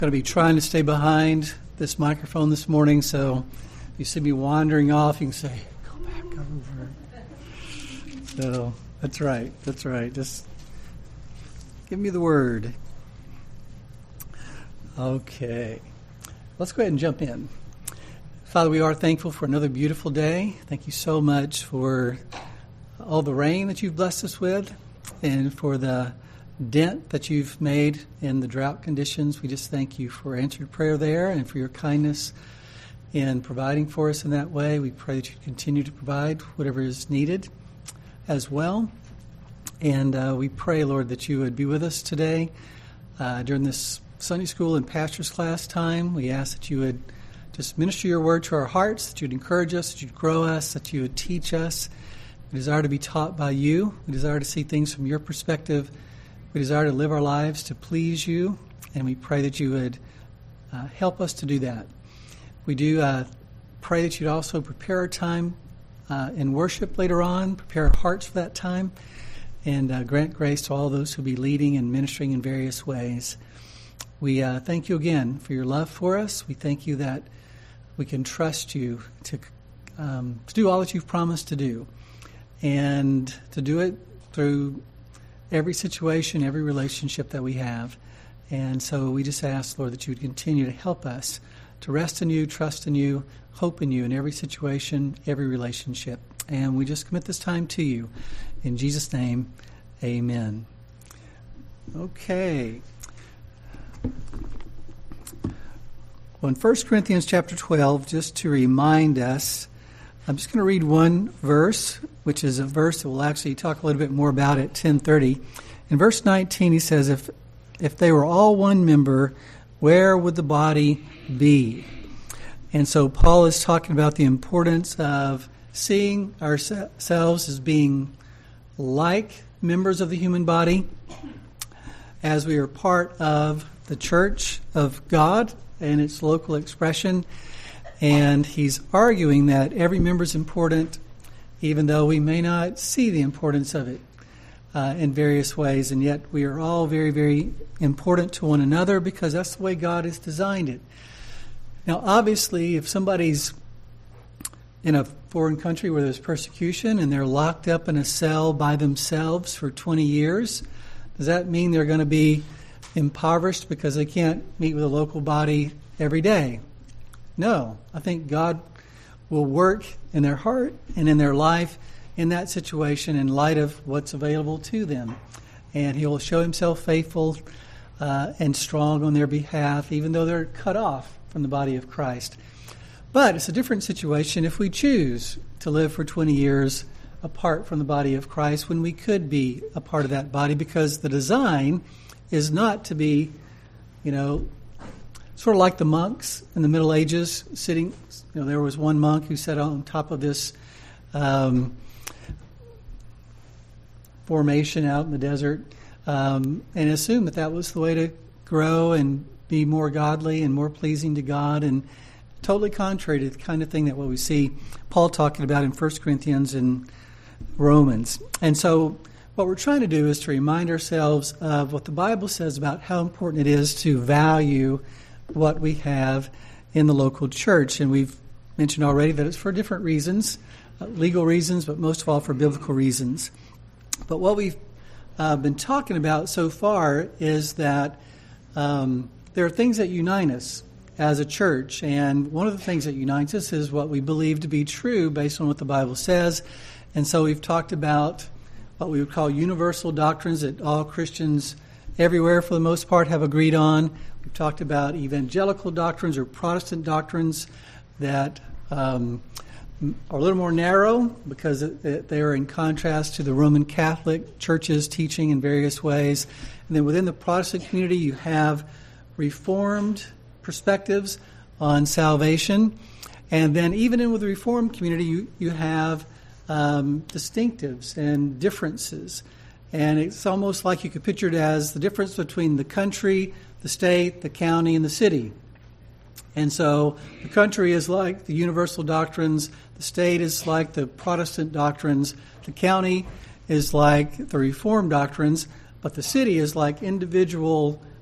going to be trying to stay behind this microphone this morning, so if you see me wandering off, you can say, go back over. So, that's right. Just give me the word. Okay. Let's go ahead and jump in. Father, we are thankful for another beautiful day. Thank you so much for all the rain that you've blessed us with and for the dent that you've made in the drought conditions. We just thank you for answered prayer there and for your kindness in providing for us in that way. We pray that you continue to provide whatever is needed as well. And we pray, Lord, that you would be with us today during this Sunday school and pastor's class time. We ask that you would just minister your word to our hearts, that you'd encourage us, that you'd grow us, that you would teach us. We desire to be taught by you. We desire to see things from your perspective. We desire to live our lives to please you, and we pray that you would help us to do that. We do pray that you'd also prepare our time in worship later on, prepare our hearts for that time, and grant grace to all those who will be leading and ministering in various ways. We thank you again for your love for us. We thank you that we can trust you to do all that you've promised to do, and to do it through every situation, every relationship that we have. And so we just ask, Lord, that you would continue to help us to rest in you, trust in you, hope in you in every situation, every relationship. And we just commit this time to you. In Jesus' name, amen. Okay. Well, in 1 Corinthians chapter 12, just to remind us, I'm just going to read one verse, which is a verse that we'll actually talk a little bit more about at 10:30. In verse 19, he says, if they were all one member, where would the body be? And so Paul is talking about the importance of seeing ourselves as being like members of the human body, as we are part of the church of God and its local expression. And he's arguing that every member is important, even though we may not see the importance of it in various ways. And yet we are all very, very important to one another because that's the way God has designed it. Now, obviously, if somebody's in a foreign country where there's persecution and they're locked up in a cell by themselves for 20 years, does that mean they're going to be impoverished because they can't meet with a local body every day? No. I think God will work in their heart and in their life in that situation in light of what's available to them. And he will show himself faithful and strong on their behalf, even though they're cut off from the body of Christ. But it's a different situation if we choose to live for 20 years apart from the body of Christ when we could be a part of that body, because the design is not to be, sort of like the monks in the Middle Ages sitting. There was one monk who sat on top of this formation out in the desert and assumed that was the way to grow and be more godly and more pleasing to God, and totally contrary to the kind of thing that what we see Paul talking about in 1 Corinthians and Romans. And so what we're trying to do is to remind ourselves of what the Bible says about how important it is to value what we have in the local church. And we've mentioned already that it's for different reasons, legal reasons, but most of all for biblical reasons. But what we've been talking about so far is that there are things that unite us as a church. And one of the things that unites us is what we believe to be true based on what the Bible says. And so we've talked about what we would call universal doctrines that all Christians everywhere, for the most part, have agreed on. We've talked about evangelical doctrines or Protestant doctrines that are a little more narrow because they are in contrast to the Roman Catholic Church's teaching in various ways. And then within the Protestant community, you have Reformed perspectives on salvation. And then even with the Reformed community, you have distinctives and differences. And it's almost like you could picture it as the difference between the country, the state, the county, and the city. And so the country is like the universal doctrines, the state is like the Protestant doctrines, the county is like the Reformed doctrines, but the city is like individual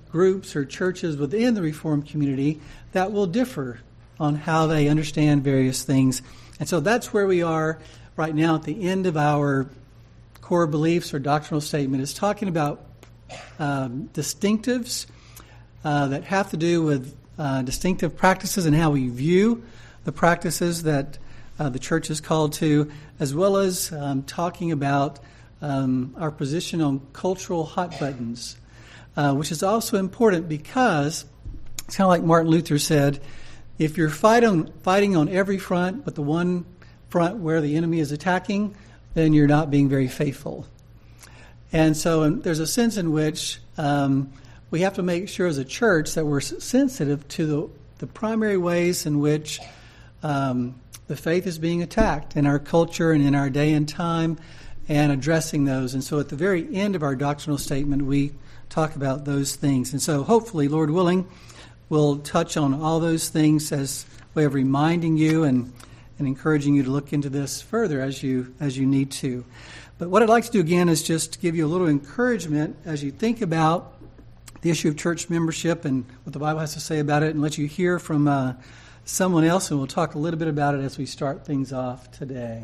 groups or churches within the Reformed community that will differ on how they understand various things. And so that's where we are right now at the end of our core beliefs or doctrinal statement, is talking about distinctives that have to do with distinctive practices and how we view the practices that the church is called to, as well as talking about our position on cultural hot buttons, which is also important because it's kind of like Martin Luther said, if you're fighting on every front, but the one front where the enemy is attacking, then you're not being very faithful. And so there's a sense in which we have to make sure as a church that we're sensitive to the primary ways in which the faith is being attacked in our culture and in our day and time, and addressing those. And so at the very end of our doctrinal statement, we talk about those things. And so hopefully, Lord willing, we'll touch on all those things as a way of reminding you and encouraging you to look into this further as you need to. But what I'd like to do again is just give you a little encouragement as you think about the issue of church membership and what the Bible has to say about it, and let you hear from someone else, and we'll talk a little bit about it as we start things off today.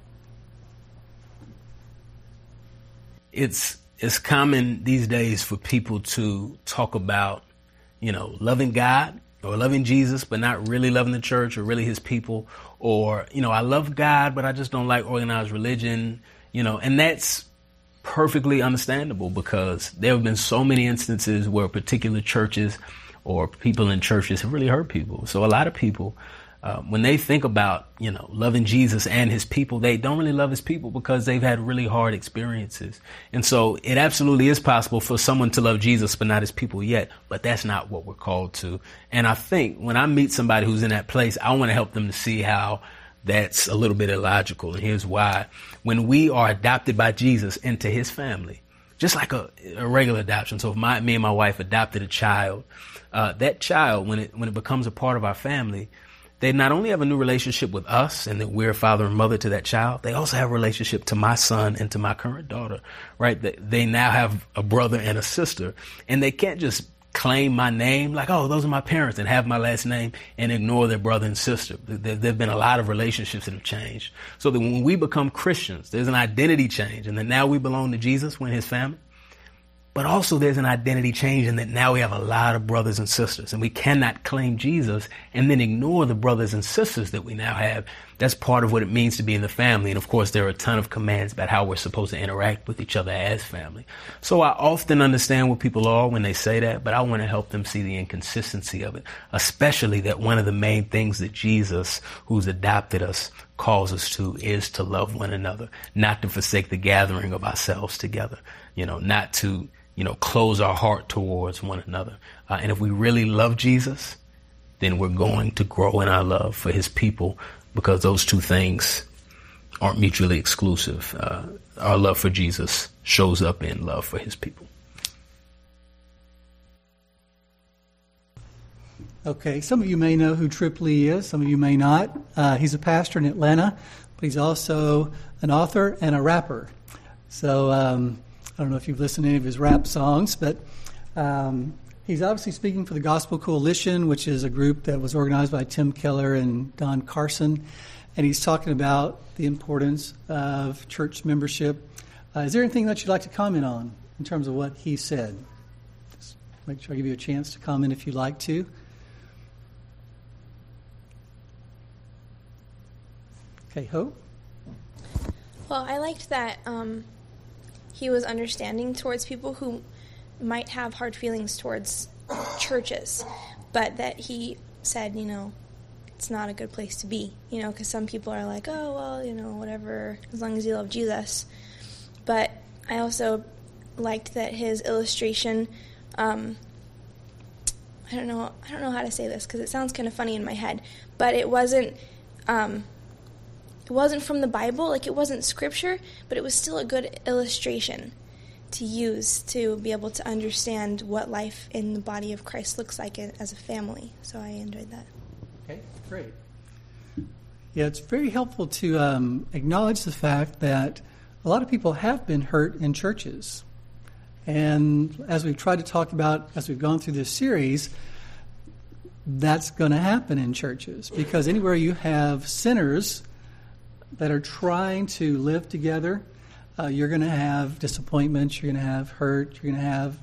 It's common these days for people to talk about, loving God or loving Jesus, but not really loving the church or really his people, or, I love God, but I just don't like organized religion, and that's perfectly understandable because there have been so many instances where particular churches or people in churches have really hurt people. So a lot of people, when they think about, loving Jesus and his people, they don't really love his people because they've had really hard experiences. And so it absolutely is possible for someone to love Jesus, but not his people yet. But that's not what we're called to. And I think when I meet somebody who's in that place, I want to help them to see how that's a little bit illogical. And here's why. When we are adopted by Jesus into his family, just like a regular adoption. So if me and my wife adopted a child, that child, when it becomes a part of our family, they not only have a new relationship with us and that we're father and mother to that child, they also have a relationship to my son and to my current daughter, right? They now have a brother and a sister, and they can't just claim my name like, oh, those are my parents, and have my last name and ignore their brother and sister. There have been a lot of relationships that have changed. So that when we become Christians, there's an identity change, and that now we belong to Jesus, we're in his family. But also there's an identity change in that now we have a lot of brothers and sisters, and we cannot claim Jesus and then ignore the brothers and sisters that we now have. That's part of what it means to be in the family. And of course, there are a ton of commands about how we're supposed to interact with each other as family. So I often understand what people are when they say that, but I want to help them see the inconsistency of it, especially that one of the main things that Jesus, who's adopted us, calls us to is to love one another, not to forsake the gathering of ourselves together, not to close our heart towards one another. And if we really love Jesus, then we're going to grow in our love for his people, because those two things aren't mutually exclusive. Our love for Jesus shows up in love for his people. Okay, some of you may know who Trip Lee is. Some of you may not. He's a pastor in Atlanta, but he's also an author and a rapper. So I don't know if you've listened to any of his rap songs, but he's obviously speaking for the Gospel Coalition, which is a group that was organized by Tim Keller and Don Carson. And he's talking about the importance of church membership. Is there anything that you'd like to comment on in terms of what he said? Just make sure I give you a chance to comment if you'd like to. Okay, Hope? Well, I liked that he was understanding towards people who might have hard feelings towards churches, but that he said, it's not a good place to be, because some people are like, oh, well, whatever, as long as you love Jesus. But I also liked that his illustration, I don't know how to say this because it sounds kind of funny in my head, but it wasn't from the Bible, like it wasn't scripture, but it was still a good illustration to use to be able to understand what life in the body of Christ looks like as a family. So I enjoyed that. Okay, great. Yeah, it's very helpful to acknowledge the fact that a lot of people have been hurt in churches. And as we've tried to talk about, as we've gone through this series, that's going to happen in churches. Because anywhere you have sinners that are trying to live together, you're going to have disappointments, you're going to have hurt, you're going to have,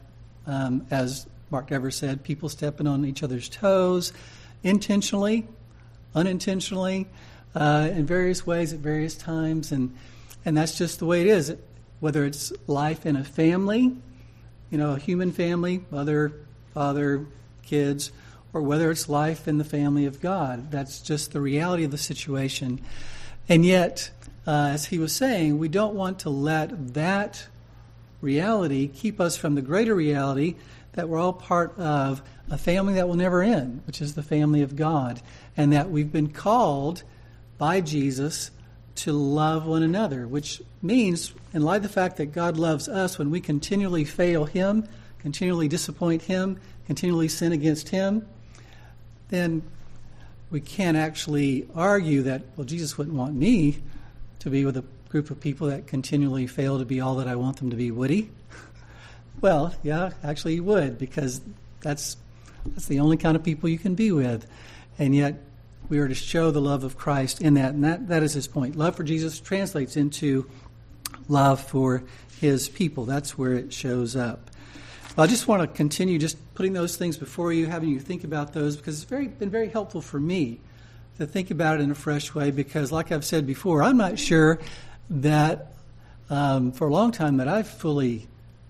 as Mark Dever said, people stepping on each other's toes, intentionally, unintentionally, in various ways at various times. And that's just the way it is. Whether it's life in a family, a human family, mother, father, kids, or whether it's life in the family of God. That's just the reality of the situation. And yet, as he was saying, we don't want to let that reality keep us from the greater reality that we're all part of a family that will never end, which is the family of God, and that we've been called by Jesus to love one another, which means, in light of the fact that God loves us, when we continually fail Him, continually disappoint Him, continually sin against Him, then we can't actually argue that, well, Jesus wouldn't want me to be with a group of people that continually fail to be all that I want them to be, would He? Well, yeah, actually He would, because that's the only kind of people you can be with. And yet we are to show the love of Christ in that, and that is his point. Love for Jesus translates into love for His people. That's where it shows up. I just want to continue just putting those things before you, having you think about those, because it's been very helpful for me to think about it in a fresh way, because like I've said before, I'm not sure that for a long time that I've fully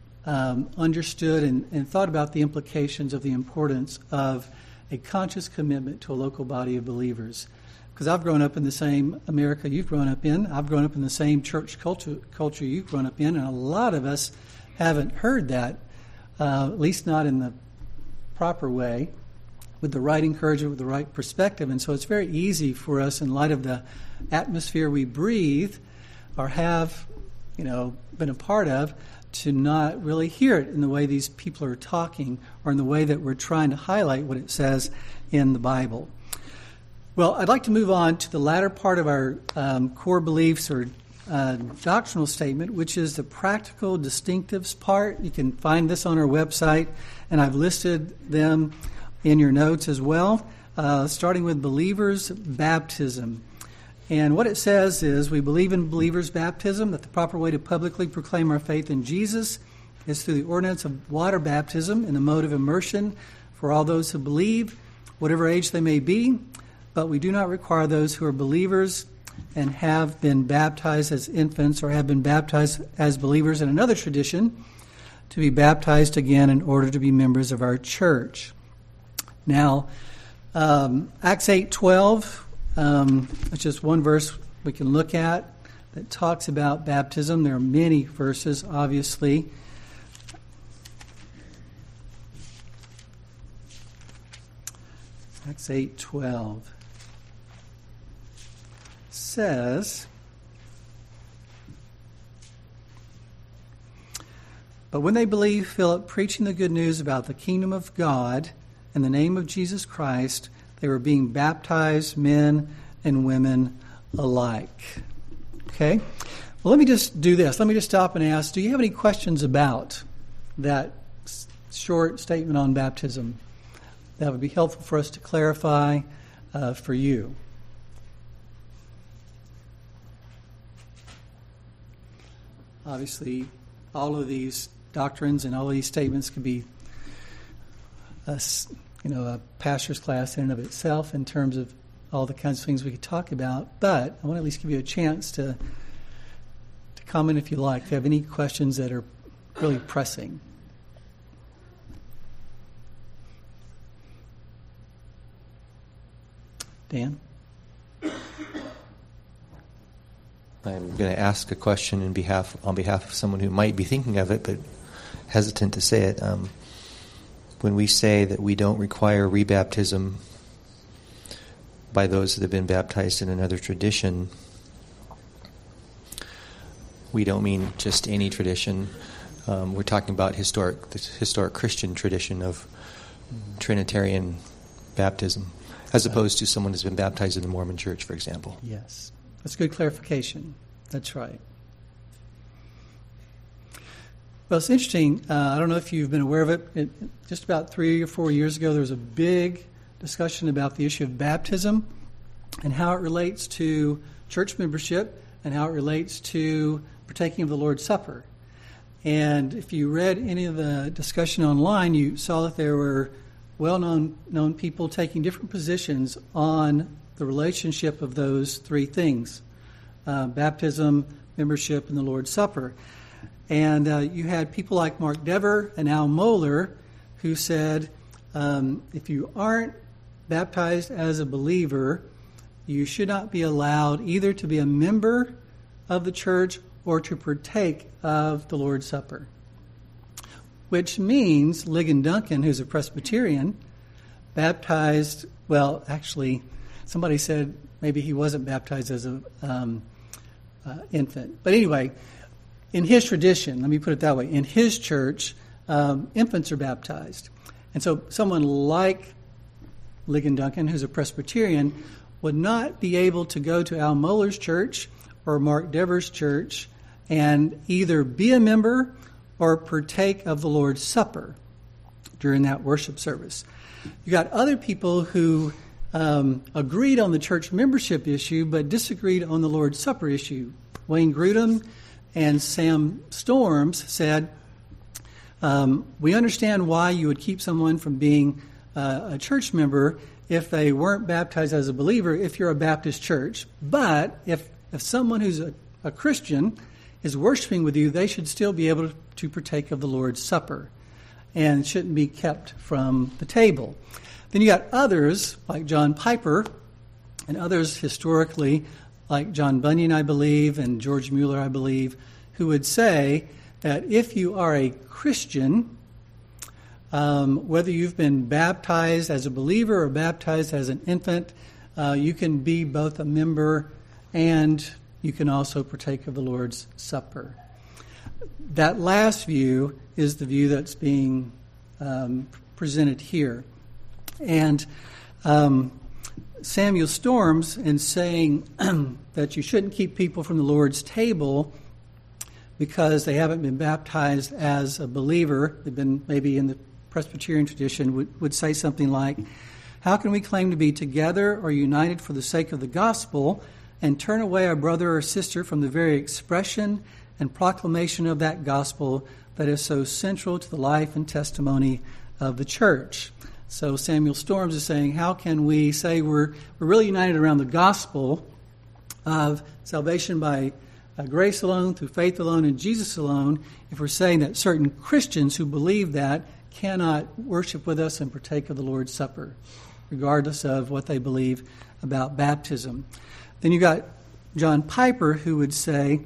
understood and thought about the implications of the importance of a conscious commitment to a local body of believers. Because I've grown up in the same America you've grown up in. I've grown up in the same church culture you've grown up in, and a lot of us haven't heard that, at least not in the proper way, with the right encouragement, with the right perspective. And so it's very easy for us, in light of the atmosphere we breathe or have, been a part of, to not really hear it in the way these people are talking or in the way that we're trying to highlight what it says in the Bible. Well, I'd like to move on to the latter part of our core beliefs or doctrinal statement, which is the practical distinctives part. You can find this on our website, and I've listed them in your notes as well, starting with believers' baptism. And what it says is, we believe in believers' baptism, that the proper way to publicly proclaim our faith in Jesus is through the ordinance of water baptism in the mode of immersion for all those who believe, whatever age they may be. But we do not require those who are believers and have been baptized as infants or have been baptized as believers in another tradition to be baptized again in order to be members of our church. Now, Acts 8:12, which is one verse we can look at that talks about baptism. There are many verses, obviously. Acts 8:12 says, "But when they believed Philip preaching the good news about the kingdom of God in the name of Jesus Christ, they were being baptized, men and women alike." Okay? Well, let me just do this. Let me just stop and ask, do you have any questions about that short statement on baptism? That would be helpful for us to clarify for you. Obviously, all of these doctrines and all of these statements could be a pastor's class in and of itself in terms of all the kinds of things we could talk about. But I want to at least give you a chance to comment if you like, if you have any questions that are really pressing. Dan? I'm going to ask a question on behalf of someone who might be thinking of it but hesitant to say it. When we say that we don't require rebaptism by those that have been baptized in another tradition, we don't mean just any tradition. We're talking about the historic Christian tradition of Trinitarian baptism, as opposed to someone who's been baptized in the Mormon Church, for example. Yes. That's good clarification. That's right. Well, it's interesting. I don't know if you've been aware of it. Just about 3 or 4 years ago, there was a big discussion about the issue of baptism and how it relates to church membership and how it relates to partaking of the Lord's Supper. And if you read any of the discussion online, you saw that there were well-known people taking different positions on the relationship of those three things, baptism, membership, and the Lord's Supper. And you had people like Mark Dever and Al Mohler who said, if you aren't baptized as a believer, you should not be allowed either to be a member of the church or to partake of the Lord's Supper. Which means Ligon Duncan, who's a Presbyterian, baptized, well, actually, somebody said maybe he wasn't baptized as an infant. But anyway, in his tradition, let me put it that way, in his church, infants are baptized. And so someone like Ligon Duncan, who's a Presbyterian, would not be able to go to Al Mohler's church or Mark Dever's church and either be a member or partake of the Lord's Supper during that worship service. You got other people who agreed on the church membership issue but disagreed on the Lord's Supper issue. Wayne Grudem and Sam Storms said, we understand why you would keep someone from being a church member if they weren't baptized as a believer if you're a Baptist church. But if someone who's a Christian is worshiping with you, they should still be able to partake of the Lord's Supper and shouldn't be kept from the table. Then you got others like John Piper and others historically like John Bunyan, I believe, and George Mueller, I believe, who would say that if you are a Christian, whether you've been baptized as a believer or baptized as an infant, you can be both a member and you can also partake of the Lord's Supper. That last view is the view that's being presented here. And Samuel Storms, in saying that you shouldn't keep people from the Lord's table because they haven't been baptized as a believer, they've been maybe in the Presbyterian tradition, would say something like, how can we claim to be together or united for the sake of the gospel and turn away our brother or sister from the very expression and proclamation of that gospel that is so central to the life and testimony of the church? So Samuel Storms is saying, how can we say we're really united around the gospel of salvation by grace alone, through faith alone, and Jesus alone, if we're saying that certain Christians who believe that cannot worship with us and partake of the Lord's Supper, regardless of what they believe about baptism? Then you got John Piper, who would say,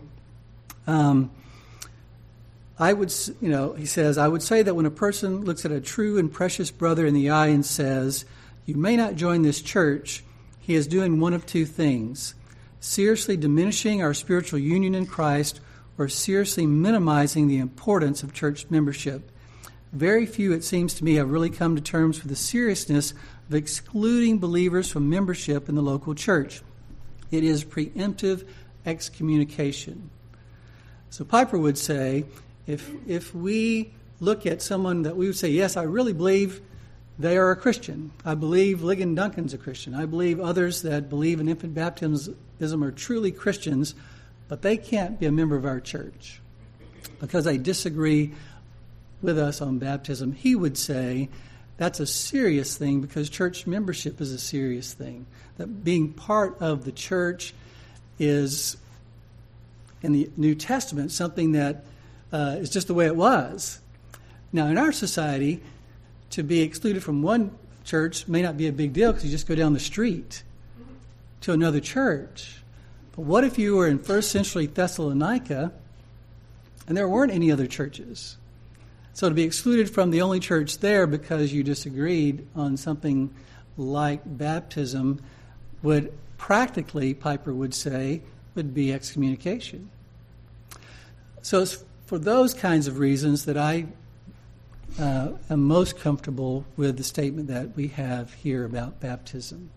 he says, I would say that when a person looks at a true and precious brother in the eye and says, you may not join this church, he is doing one of two things: seriously diminishing our spiritual union in Christ or seriously minimizing the importance of church membership. Very few, it seems to me, have really come to terms with the seriousness of excluding believers from membership in the local church. It is preemptive excommunication. So Piper would say, if we look at someone that we would say, yes, I really believe they are a Christian. I believe Ligon Duncan's a Christian. I believe others that believe in infant baptism are truly Christians, but they can't be a member of our church because they disagree with us on baptism. He would say that's a serious thing because church membership is a serious thing. That being part of the church is, in the New Testament, something that is just the way it was. Now, in our society, to be excluded from one church may not be a big deal because you just go down the street to another church. But what if you were in first century Thessalonica and there weren't any other churches? So to be excluded from the only church there because you disagreed on something like baptism would practically, Piper would say, would be excommunication. So it's for those kinds of reasons that I am most comfortable with the statement that we have here about baptism.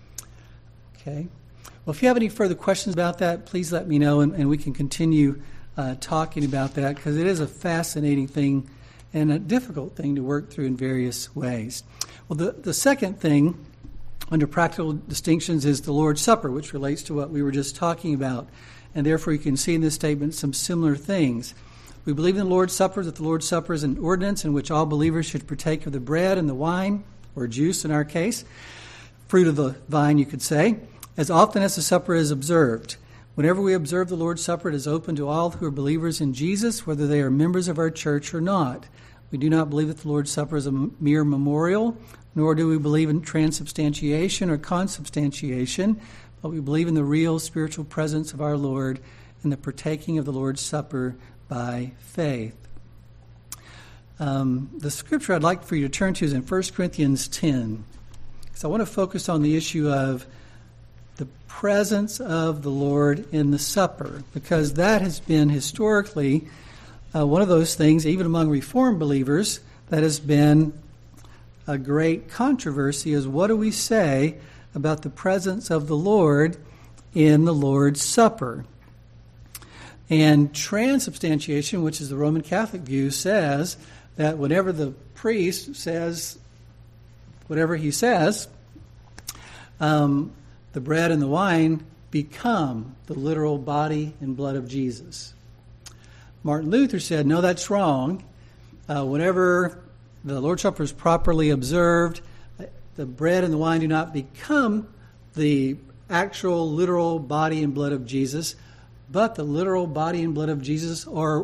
Okay. Well, if you have any further questions about that, please let me know, and we can continue talking about that because it is a fascinating thing and a difficult thing to work through in various ways. Well, the second thing under practical distinctions is the Lord's Supper, which relates to what we were just talking about. And therefore you can see in this statement some similar things. We believe in the Lord's Supper, that the Lord's Supper is an ordinance in which all believers should partake of the bread and the wine, or juice in our case, fruit of the vine, you could say, as often as the supper is observed. Whenever we observe the Lord's Supper, it is open to all who are believers in Jesus, whether they are members of our church or not. We do not believe that the Lord's Supper is a mere memorial, nor do we believe in transubstantiation or consubstantiation, but we believe in the real spiritual presence of our Lord and the partaking of the Lord's Supper by faith. The scripture I'd like for you to turn to is in 1 Corinthians 10. So I want to focus on the issue of the presence of the Lord in the supper, because that has been historically one of those things, even among Reformed believers, that has been a great controversy, is what do we say about the presence of the Lord in the Lord's Supper? And transubstantiation, which is the Roman Catholic view, says that whenever the priest says whatever he says, the bread and the wine become the literal body and blood of Jesus. Martin Luther said, no, that's wrong. Whenever the Lord's Supper is properly observed, the bread and the wine do not become the actual literal body and blood of Jesus, but the literal body and blood of Jesus are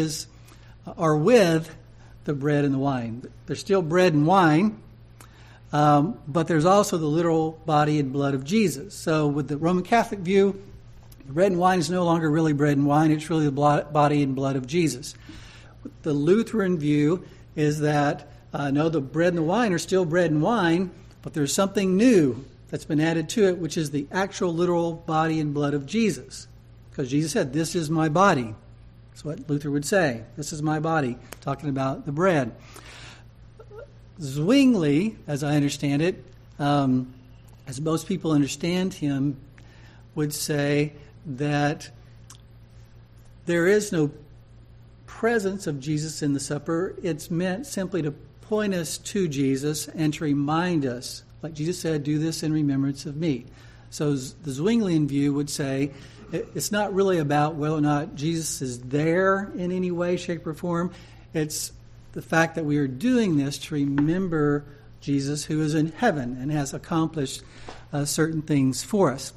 with the bread and the wine. There's still bread and wine, but there's also the literal body and blood of Jesus. So with the Roman Catholic view, the bread and wine is no longer really bread and wine, it's really the body and blood of Jesus. The Lutheran view is that, no, the bread and the wine are still bread and wine, but there's something new that's been added to it, which is the actual literal body and blood of Jesus. Because Jesus said, this is my body. That's what Luther would say. This is my body, talking about the bread. Zwingli, as I understand it, as most people understand him, would say that there is no presence of Jesus in the supper. It's meant simply to point us to Jesus and to remind us, like Jesus said, do this in remembrance of me. So the Zwinglian view would say it's not really about whether or not Jesus is there in any way, shape, or form. It's the fact that we are doing this to remember Jesus, who is in heaven and has accomplished certain things for us.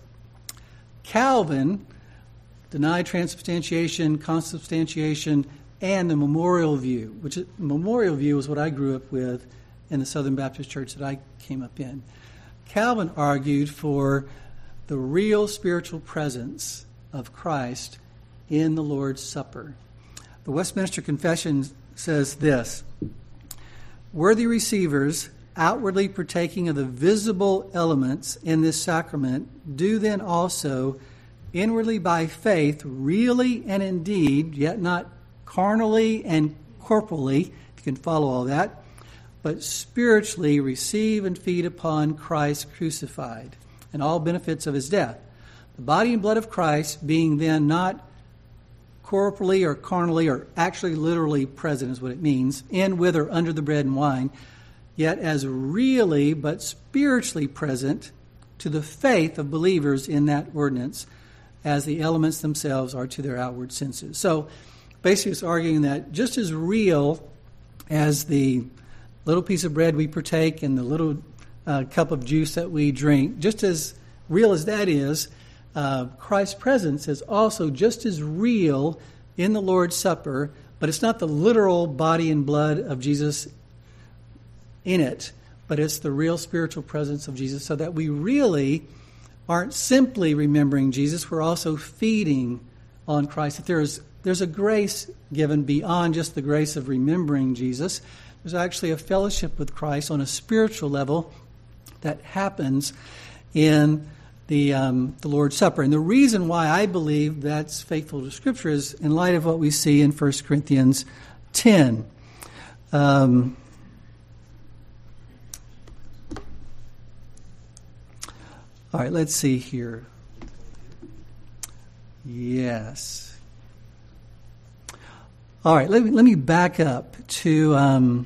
Calvin denied transubstantiation, consubstantiation, and the memorial view, which memorial view is what I grew up with in the Southern Baptist Church that I came up in. Calvin argued for the real spiritual presence of Christ in the Lord's Supper. The Westminster Confession says this: worthy receivers, outwardly partaking of the visible elements in this sacrament, do then also, inwardly by faith, really and indeed, yet not carnally and corporally, if you can follow all that, but spiritually receive and feed upon Christ crucified and all benefits of his death. The body and blood of Christ being then not corporally or carnally or actually literally present is what it means, in, with, or under the bread and wine, yet as really but spiritually present to the faith of believers in that ordinance as the elements themselves are to their outward senses. So basically it's arguing that just as real as the little piece of bread we partake and the little cup of juice that we drink, just as real as that is, Christ's presence is also just as real in the Lord's Supper, but it's not the literal body and blood of Jesus in it, but it's the real spiritual presence of Jesus, so that we really aren't simply remembering Jesus, we're also feeding on Christ. That there's a grace given beyond just the grace of remembering Jesus. There's actually a fellowship with Christ on a spiritual level that happens in the Lord's Supper. And the reason why I believe that's faithful to Scripture is in light of what we see in 1 Corinthians 10. All right, let's see here. Yes. All right, let me back up to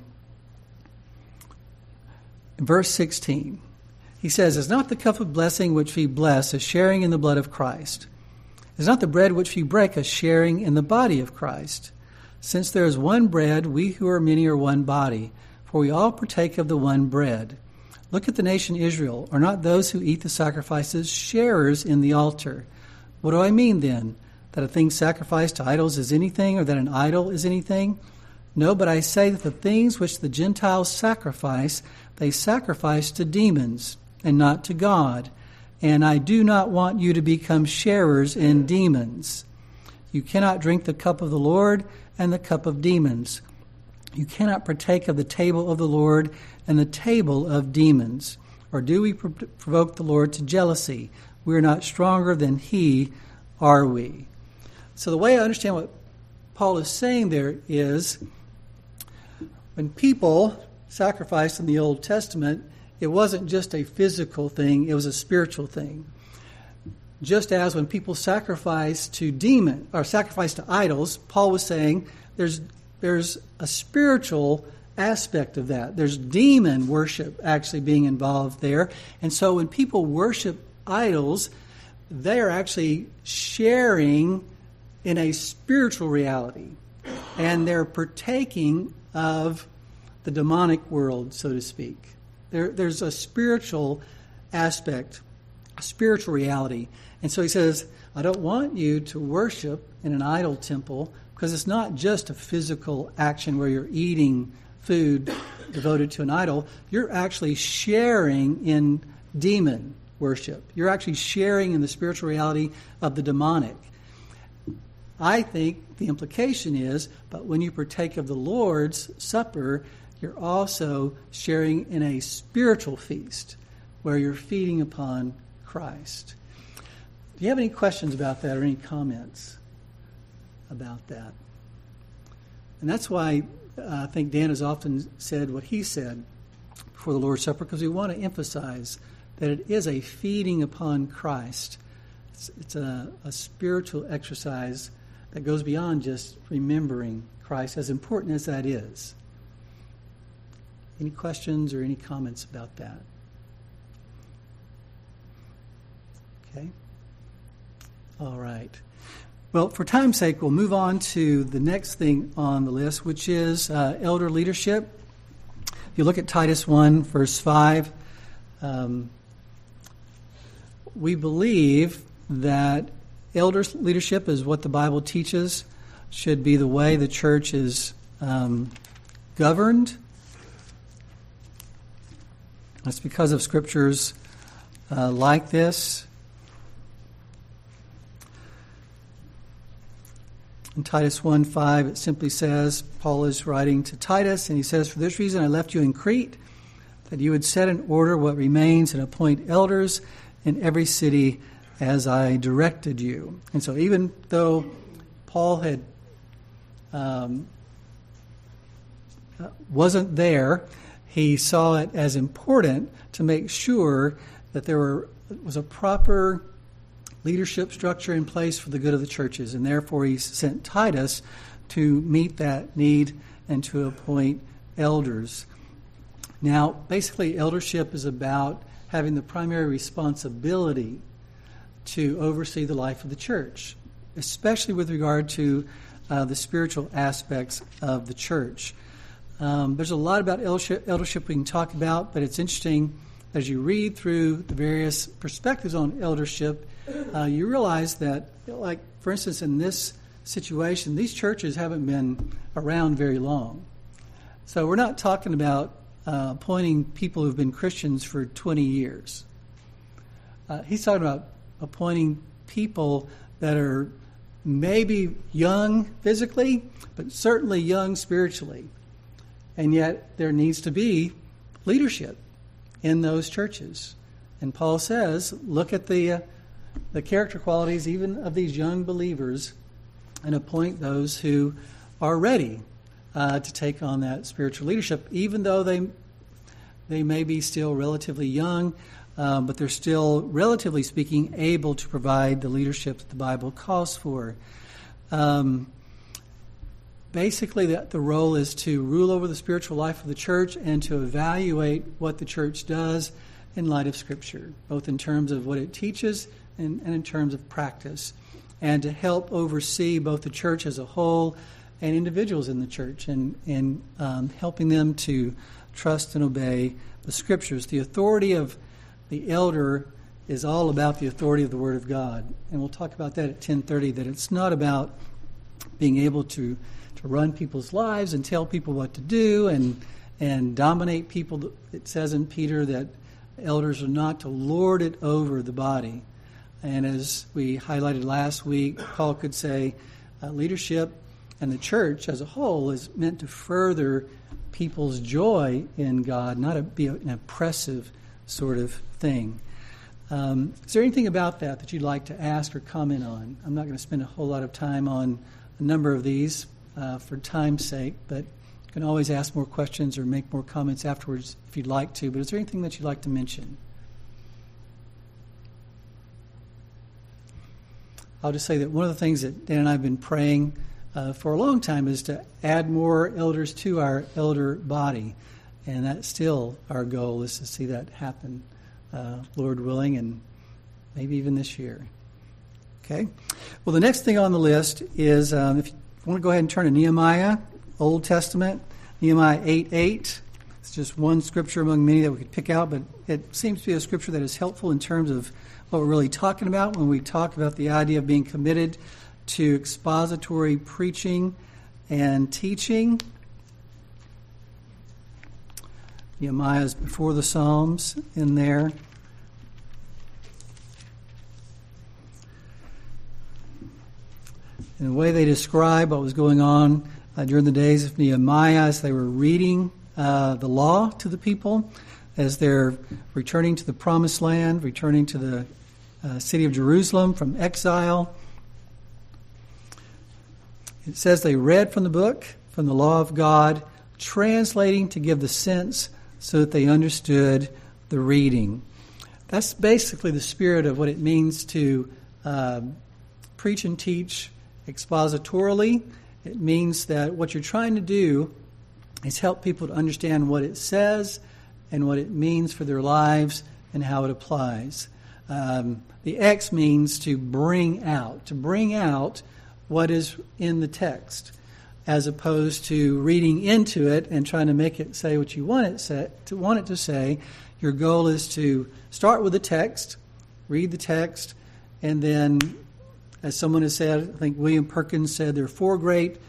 verse 16. He says, "Is not the cup of blessing which we bless a sharing in the blood of Christ? Is not the bread which we break a sharing in the body of Christ? Since there is one bread, we who are many are one body, for we all partake of the one bread. Look at the nation Israel. Are not those who eat the sacrifices sharers in the altar? What do I mean then? That a thing sacrificed to idols is anything, or that an idol is anything? No, but I say that the things which the Gentiles sacrifice, they sacrifice to demons, and not to God. And I do not want you to become sharers in demons. You cannot drink the cup of the Lord and the cup of demons. You cannot partake of the table of the Lord and the table of demons. Or do we provoke the Lord to jealousy? We are not stronger than he, are we?" So the way I understand what Paul is saying there is, when people sacrificed in the Old Testament, it wasn't just a physical thing, it was a spiritual thing. Just as when people sacrifice to idols, Paul was saying there's a spiritual aspect of that. There's demon worship actually being involved there. And so when people worship idols, they are actually sharing in a spiritual reality. And they're partaking of the demonic world, so to speak. There's a spiritual aspect, a spiritual reality. And so he says, I don't want you to worship in an idol temple, because it's not just a physical action where you're eating food devoted to an idol. You're actually sharing in demon worship. You're actually sharing in the spiritual reality of the demonic. I think the implication is, but when you partake of the Lord's Supper, you're also sharing in a spiritual feast where you're feeding upon Christ. Do you have any questions about that or any comments about that? And that's why I think Dan has often said what he said for the Lord's Supper, because we want to emphasize that it is a feeding upon Christ. It's a spiritual exercise that goes beyond just remembering Christ, as important as that is. Any questions or any comments about that? Okay. All right. Well, for time's sake, we'll move on to the next thing on the list, which is elder leadership. If you look at Titus 1, verse 5, we believe that elder leadership is what the Bible teaches should be the way the church is governed. That's because of scriptures like this. In Titus 1:5, it simply says, Paul is writing to Titus, and he says, "For this reason I left you in Crete, that you would set in order what remains and appoint elders in every city as I directed you." And so even though Paul had wasn't there, he saw it as important to make sure that there was a proper leadership structure in place for the good of the churches, and therefore he sent Titus to meet that need and to appoint elders. Now, basically, eldership is about having the primary responsibility to oversee the life of the church, especially with regard to the spiritual aspects of the church. There's a lot about eldership we can talk about, but it's interesting as you read through the various perspectives on eldership, you realize that, like, for instance, in this situation, these churches haven't been around very long. So we're not talking about appointing people who've been Christians for 20 years. He's talking about appointing people that are maybe young physically, but certainly young spiritually. And yet there needs to be leadership in those churches. And Paul says, look at the character qualities even of these young believers and appoint those who are ready to take on that spiritual leadership, even though they may be still relatively young, but they're still, relatively speaking, able to provide the leadership that the Bible calls for. There's basically the role is to rule over the spiritual life of the church and to evaluate what the church does in light of Scripture, both in terms of what it teaches and in terms of practice, and to help oversee both the church as a whole and individuals in the church, and helping them to trust and obey the Scriptures. The authority of the elder is all about the authority of the Word of God. And we'll talk about that at 10:30, that it's not about being able to run people's lives and tell people what to do and dominate people. It says in Peter that elders are not to lord it over the body. And as we highlighted last week, Paul could say leadership and the church as a whole is meant to further people's joy in God, not to be an oppressive sort of thing. Is there anything about that you'd like to ask or comment on? I'm not going to spend a whole lot of time on a number of these for time's sake, but you can always ask more questions or make more comments afterwards if you'd like to. But is there anything that you'd like to mention? I'll just say that one of the things that Dan and I have been praying for a long time is to add more elders to our elder body. And that's still our goal, is to see that happen, Lord willing, and maybe even this year. Okay? Well, the next thing on the list is, if you want to go ahead and turn to Nehemiah, Old Testament, Nehemiah 8:8. It's just one scripture among many that we could pick out, but it seems to be a scripture that is helpful in terms of what we're really talking about when we talk about the idea of being committed to expository preaching and teaching. Nehemiah is before the Psalms in there. And the way they describe what was going on during the days of Nehemiah as they were reading the law to the people, as they're returning to the Promised Land, returning to the city of Jerusalem from exile. It says they read from the book, from the law of God, translating to give the sense so that they understood the reading. That's basically the spirit of what it means to preach and teach expositorily. It means that what you're trying to do is help people to understand what it says and what it means for their lives and how it applies. The X means to bring out what is in the text, as opposed to reading into it and trying to make it say what you want it to say. Your goal is to start with the text, read the text, and then, as someone has said, I think William Perkins said, there are four great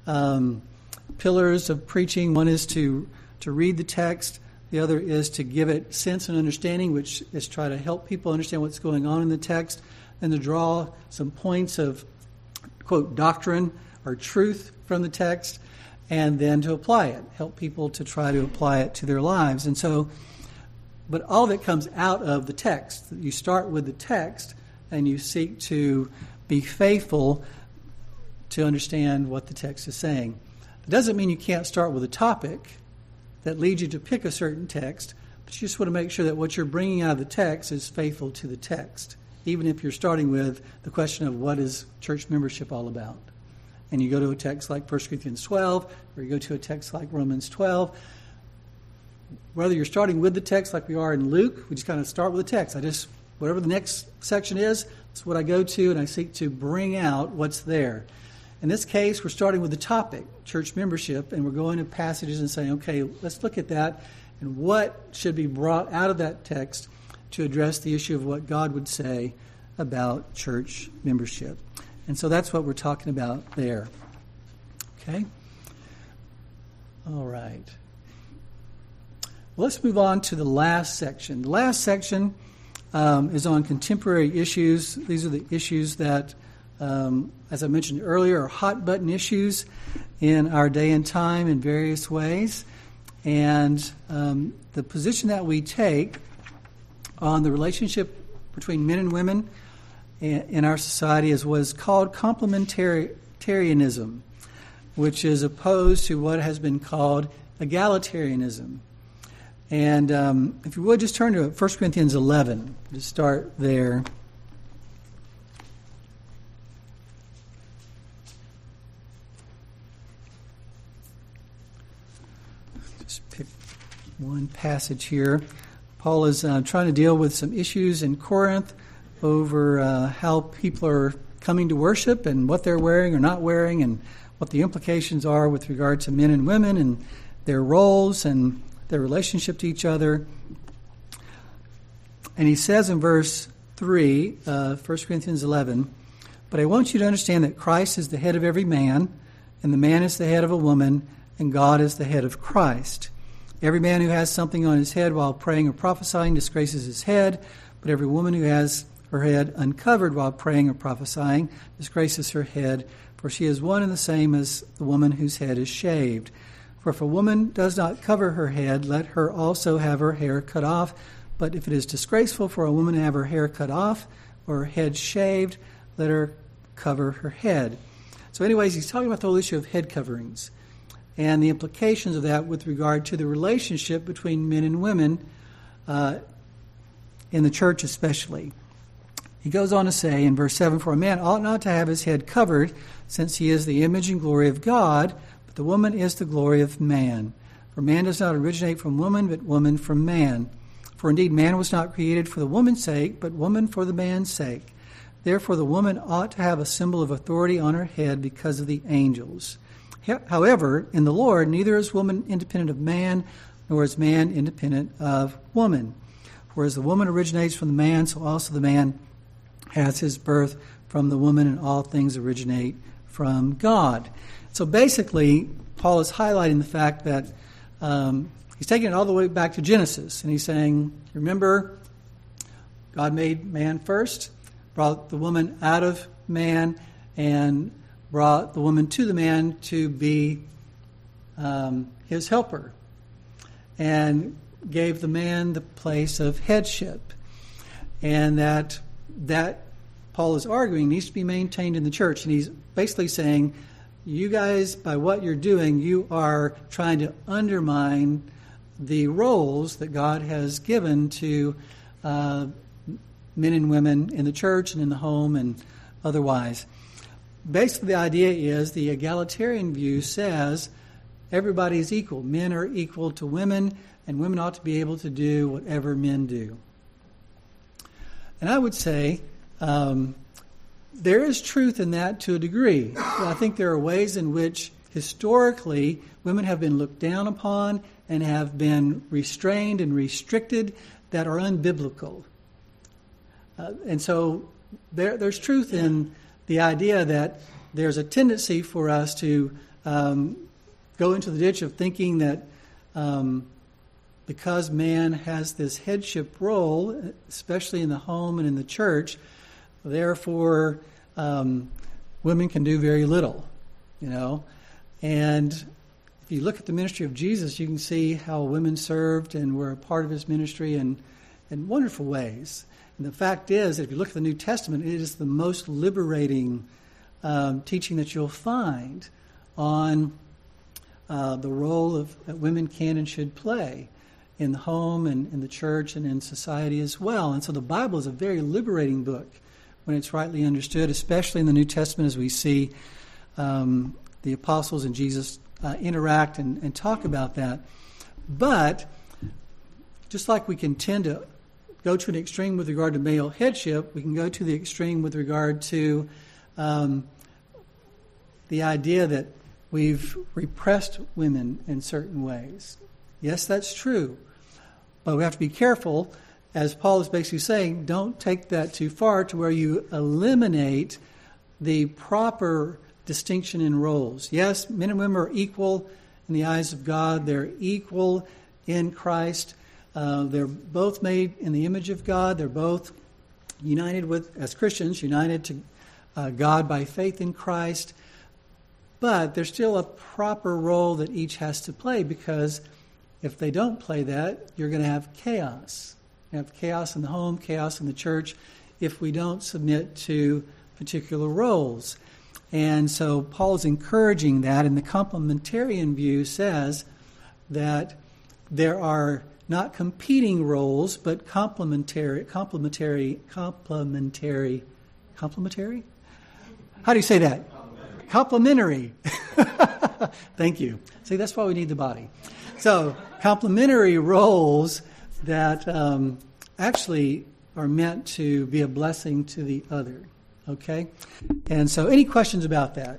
pillars of preaching. One is to read the text. The other is to give it sense and understanding, which is try to help people understand what's going on in the text, and to draw some points of, quote, doctrine or truth from the text, and then to apply it, help people to try to apply it to their lives. And so, but all of it comes out of the text. You start with the text, and you seek to be faithful to understand what the text is saying. It doesn't mean you can't start with a topic that leads you to pick a certain text, but you just want to make sure that what you're bringing out of the text is faithful to the text, even if you're starting with the question of what is church membership all about. And you go to a text like 1 Corinthians 12, or you go to a text like Romans 12. Whether you're starting with the text like we are in Luke, we just kind of start with the text. Whatever the next section is, that's what I go to, and I seek to bring out what's there. In this case, we're starting with the topic, church membership, and we're going to passages and saying, okay, let's look at that, and what should be brought out of that text to address the issue of what God would say about church membership. And so that's what we're talking about there. Okay? All right. Well, let's move on to the last section. The last section is on contemporary issues. These are the issues that, as I mentioned earlier, are hot-button issues in our day and time in various ways. And the position that we take on the relationship between men and women in our society is what is called complementarianism, which is opposed to what has been called egalitarianism. And if you would, just turn to 1 Corinthians 11. Just start there. one passage here. Paul is trying to deal with some issues in Corinth over how people are coming to worship and what they're wearing or not wearing and what the implications are with regard to men and women and their roles and their relationship to each other. And he says in verse 3, 1 Corinthians 11, "But I want you to understand that Christ is the head of every man, and the man is the head of a woman, and God is the head of Christ. Every man who has something on his head while praying or prophesying disgraces his head, but every woman who has her head uncovered while praying or prophesying disgraces her head, for she is one and the same as the woman whose head is shaved. For if a woman does not cover her head, let her also have her hair cut off. But if it is disgraceful for a woman to have her hair cut off or her head shaved, let her cover her head." So anyways, he's talking about the whole issue of head coverings and the implications of that with regard to the relationship between men and women in the church especially. He goes on to say in verse 7, "For a man ought not to have his head covered, since he is the image and glory of God, but the woman is the glory of man. For man does not originate from woman, but woman from man. For indeed man was not created for the woman's sake, but woman for the man's sake. Therefore the woman ought to have a symbol of authority on her head because of the angels. However, in the Lord, neither is woman independent of man, nor is man independent of woman. For as the woman originates from the man, so also the man has his birth from the woman, and all things originate from God." So basically, Paul is highlighting the fact that he's taking it all the way back to Genesis, and he's saying, remember, God made man first, brought the woman out of man, and brought the woman to the man to be his helper, and gave the man the place of headship. And that Paul is arguing needs to be maintained in the church. And he's basically saying, you guys, by what you're doing, you are trying to undermine the roles that God has given to men and women in the church and in the home and otherwise. Basically, the idea is the egalitarian view says everybody is equal. Men are equal to women, and women ought to be able to do whatever men do. And I would say there is truth in that to a degree. I think there are ways in which historically women have been looked down upon and have been restrained and restricted that are unbiblical. And so there's truth in the idea that there's a tendency for us to go into the ditch of thinking that because man has this headship role, especially in the home and in the church, therefore women can do very little, And if you look at the ministry of Jesus, you can see how women served and were a part of his ministry in wonderful ways. And the fact is, if you look at the New Testament, it is the most liberating teaching that you'll find on the role that women can and should play in the home and in the church and in society as well. And so the Bible is a very liberating book when it's rightly understood, especially in the New Testament as we see the apostles and Jesus interact and talk about that. But just like we can tend to go to an extreme with regard to male headship, we can go to the extreme with regard to the idea that we've repressed women in certain ways. Yes, that's true. But we have to be careful, as Paul is basically saying, don't take that too far to where you eliminate the proper distinction in roles. Yes, men and women are equal in the eyes of God. They're equal in Christ. They're both made in the image of God. They're both united as Christians, united to God by faith in Christ. But there's still a proper role that each has to play, because if they don't play that, you're going to have chaos. You have chaos in the home, chaos in the church, if we don't submit to particular roles. And so Paul is encouraging that, and the complementarian view says that there are not competing roles, but complementary. How do you say that? Complementary. Thank you. See, that's why we need the body. So complementary roles that actually are meant to be a blessing to the other. Okay? And so any questions about that?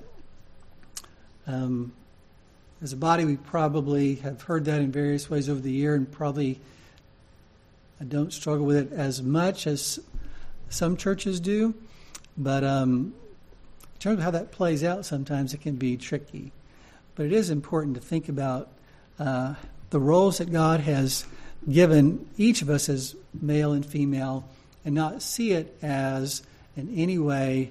As a body, we probably have heard that in various ways over the year, and probably I don't struggle with it as much as some churches do. But in terms of how that plays out, sometimes it can be tricky. But it is important to think about the roles that God has given each of us as male and female, and not see it as in any way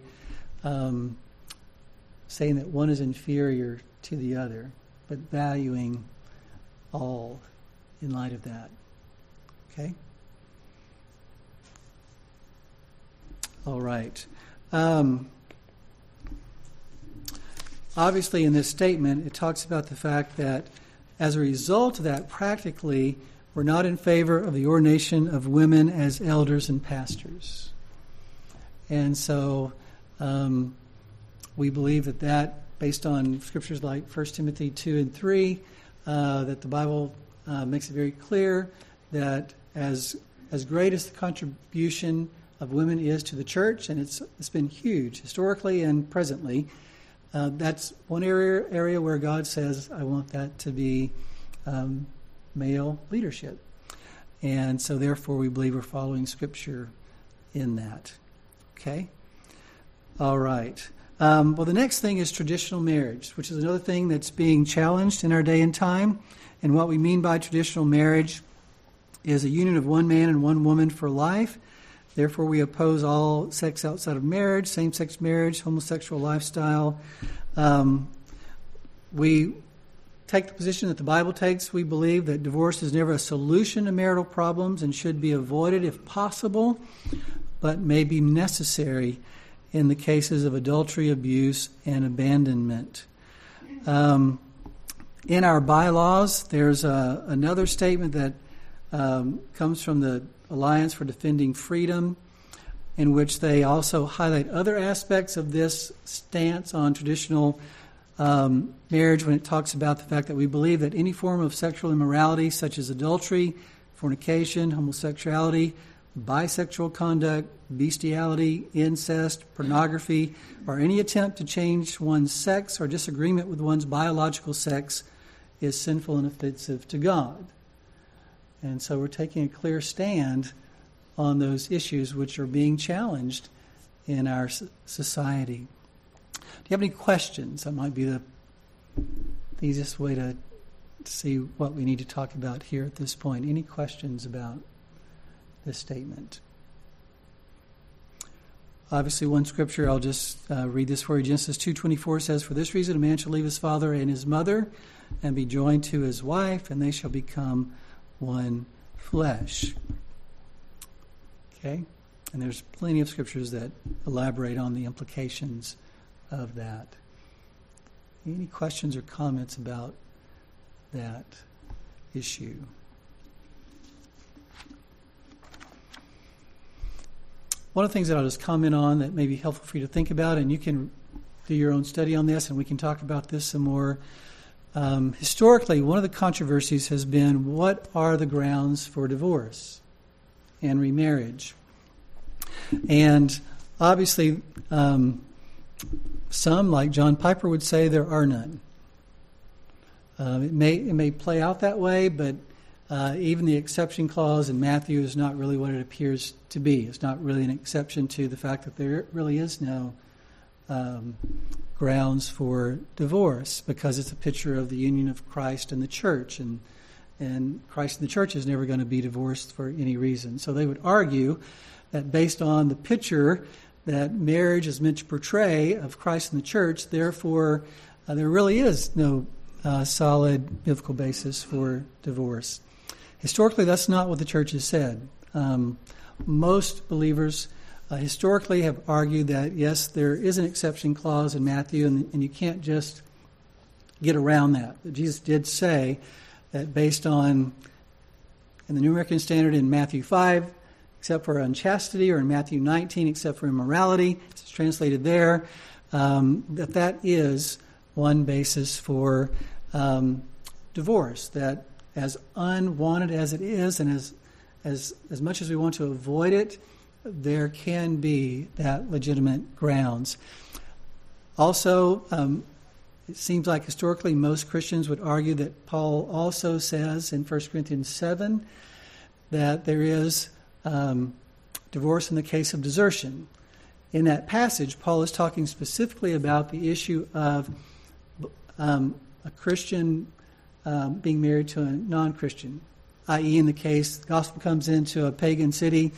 saying that one is inferior to the other, but valuing all in light of that. Okay? All right. Obviously, in this statement, it talks about the fact that as a result of that, practically, we're not in favor of the ordination of women as elders and pastors. And so we believe that based on scriptures like 1 Timothy 2 and 3, that the Bible makes it very clear that as great as the contribution of women is to the church, and it's been huge historically and presently, that's one area where God says, I want that to be male leadership. And so therefore we believe we're following Scripture in that. Okay? All right. Well, the next thing is traditional marriage, which is another thing that's being challenged in our day and time. And what we mean by traditional marriage is a union of one man and one woman for life. Therefore, we oppose all sex outside of marriage, same-sex marriage, homosexual lifestyle. We take the position that the Bible takes. We believe that divorce is never a solution to marital problems and should be avoided if possible, but may be necessary in the cases of adultery, abuse, and abandonment. In our bylaws, there's another statement that comes from the Alliance for Defending Freedom, in which they also highlight other aspects of this stance on traditional marriage when it talks about the fact that we believe that any form of sexual immorality, such as adultery, fornication, homosexuality, bisexual conduct, bestiality, incest, pornography, or any attempt to change one's sex or disagreement with one's biological sex is sinful and offensive to God. And so we're taking a clear stand on those issues which are being challenged in our society. Do you have any questions? That might be the easiest way to see what we need to talk about here at this point. Any questions about this statement? Obviously, one scripture, I'll just read this for you. Genesis 2:24 says, "For this reason a man shall leave his father and his mother and be joined to his wife, and they shall become one flesh." Okay? And there's plenty of scriptures that elaborate on the implications of that. Any questions or comments about that issue? One of the things that I'll just comment on that may be helpful for you to think about, and you can do your own study on this, and we can talk about this some more. Historically, one of the controversies has been, what are the grounds for divorce and remarriage? And obviously, some, like John Piper, would say there are none. It may play out that way, but even the exception clause in Matthew is not really what it appears to be. It's not really an exception to the fact that there really is no grounds for divorce, because it's a picture of the union of Christ and the church, and Christ and the church is never going to be divorced for any reason. So they would argue that based on the picture that marriage is meant to portray of Christ and the church, therefore there really is no solid biblical basis for divorce. Historically, that's not what the church has said. Most believers historically have argued that, yes, there is an exception clause in Matthew, and you can't just get around that. But Jesus did say that based on, in the New American Standard in Matthew 5, except for unchastity, or in Matthew 19, except for immorality, it's translated there, that is one basis for divorce, that as unwanted as it is, and as much as we want to avoid it, there can be that legitimate grounds. Also, it seems like historically most Christians would argue that Paul also says in 1 Corinthians 7 that there is divorce in the case of desertion. In that passage, Paul is talking specifically about the issue of a Christian being married to a non-Christian, i.e. in the case the gospel comes into a pagan city,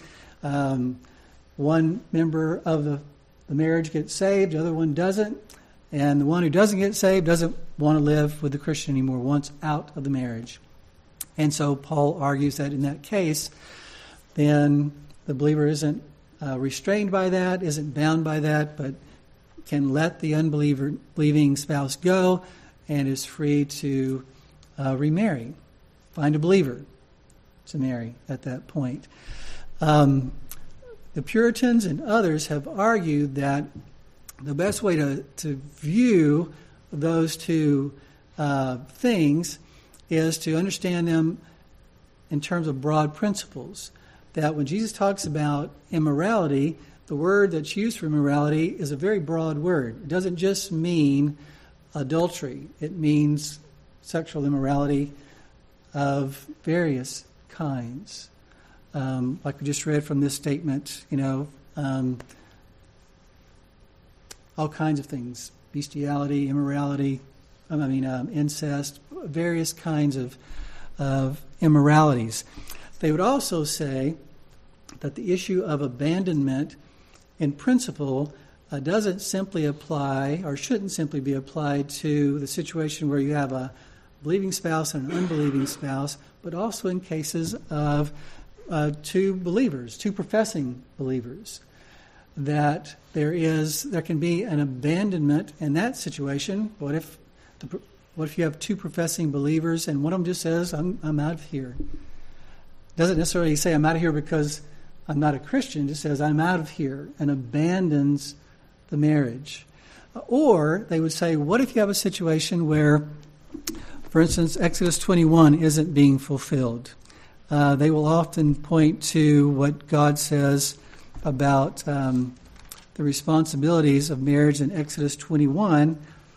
one member of the marriage gets saved, the other one doesn't, and the one who doesn't get saved doesn't want to live with the Christian anymore, wants out of the marriage. And so Paul argues that in that case, then the believer isn't restrained by that, isn't bound by that, but can let the unbelieving spouse go and is free to remarry, find a believer to marry at that point. The Puritans and others have argued that the best way to view those two things is to understand them in terms of broad principles. That when Jesus talks about immorality, the word that's used for immorality is a very broad word. It doesn't just mean adultery. It means sexual immorality of various kinds. Like we just read from this statement, all kinds of things, bestiality, immorality, incest, various kinds of immoralities. They would also say that the issue of abandonment in principle doesn't simply apply, or shouldn't simply be applied to the situation where you have a believing spouse and an unbelieving spouse, but also in cases of two professing believers. That there can be an abandonment in that situation. What if you have two professing believers and one of them just says, I'm out of here? Doesn't necessarily say I'm out of here because I'm not a Christian, just says I'm out of here and abandons the marriage. Or they would say, what if you have a situation where, for instance, Exodus 21 isn't being fulfilled? They will often point to what God says about the responsibilities of marriage in Exodus 21.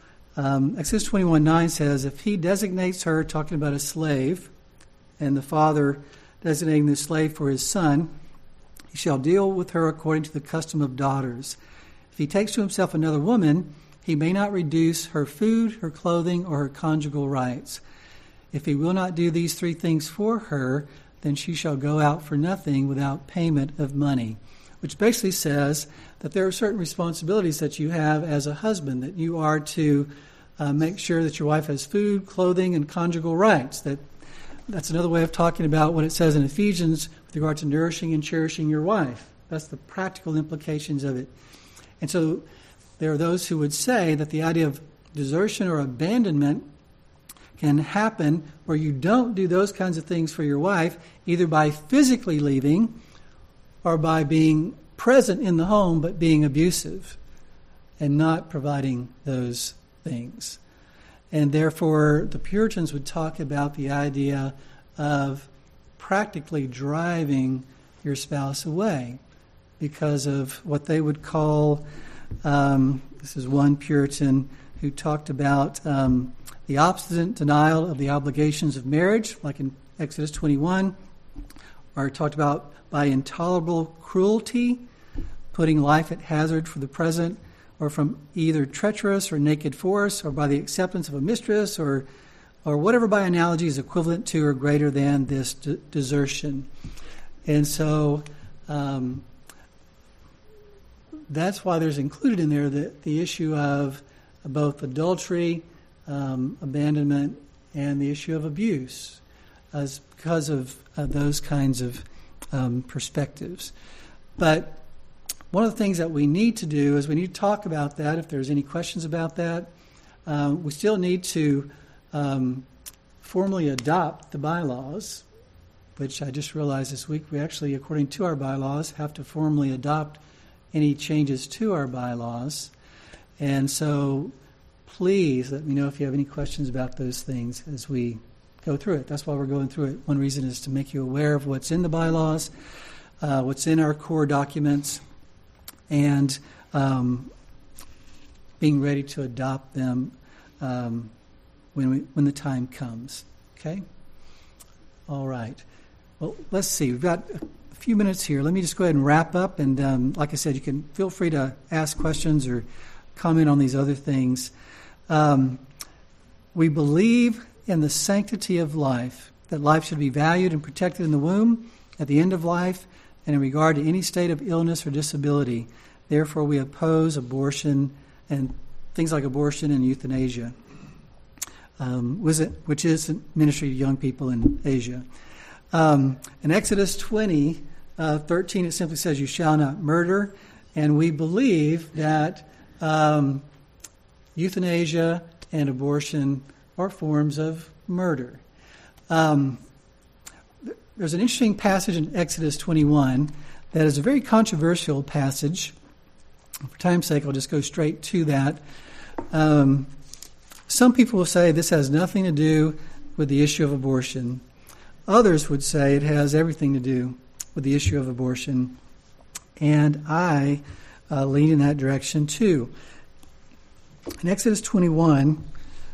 Exodus 21:9 says, if he designates her, talking about a slave, and the father designating the slave for his son, he shall deal with her according to the custom of daughters. If he takes to himself another woman, he may not reduce her food, her clothing, or her conjugal rights. If he will not do these three things for her, then she shall go out for nothing without payment of money. Which basically says that there are certain responsibilities that you have as a husband, that you are to make sure that your wife has food, clothing, and conjugal rights. That's another way of talking about what it says in Ephesians with regard to nourishing and cherishing your wife. That's the practical implications of it. And so there are those who would say that the idea of desertion or abandonment can happen where you don't do those kinds of things for your wife, either by physically leaving or by being present in the home but being abusive and not providing those things. And therefore, the Puritans would talk about the idea of practically driving your spouse away because of what they would call, this is one Puritan who talked about the obstinate denial of the obligations of marriage, like in Exodus 21, or talked about by intolerable cruelty, putting life at hazard for the present, or from either treacherous or naked force, or by the acceptance of a mistress, or whatever by analogy is equivalent to or greater than this desertion. And so that's why there's included in there the issue of both adultery, abandonment, and the issue of abuse, because of those kinds of perspectives. But one of the things that we need to do is we need to talk about that. If there's any questions about that, we still need to formally adopt the bylaws, which I just realized this week we actually, according to our bylaws, have to formally adopt any changes to our bylaws. And so please let me know if you have any questions about those things as we go through it. That's why we're going through it. One reason is to make you aware of what's in the bylaws, what's in our core documents, and being ready to adopt them when the time comes. Okay? All right. Well, let's see. We've got a few minutes here. Let me just go ahead and wrap up. And like I said, you can feel free to ask questions or comment on these other things. We believe in the sanctity of life, that life should be valued and protected in the womb, at the end of life, and in regard to any state of illness or disability. Therefore, we oppose abortion and things like abortion and euthanasia, which is a ministry to young people in Asia. In Exodus 20:13, it simply says, "You shall not murder," and we believe that euthanasia and abortion are forms of murder. There's an interesting passage in Exodus 21 that is a very controversial passage. For time's sake, I'll just go straight to that. Some people will say this has nothing to do with the issue of abortion. Others would say it has everything to do with the issue of abortion. And I lean in that direction too. In Exodus 21,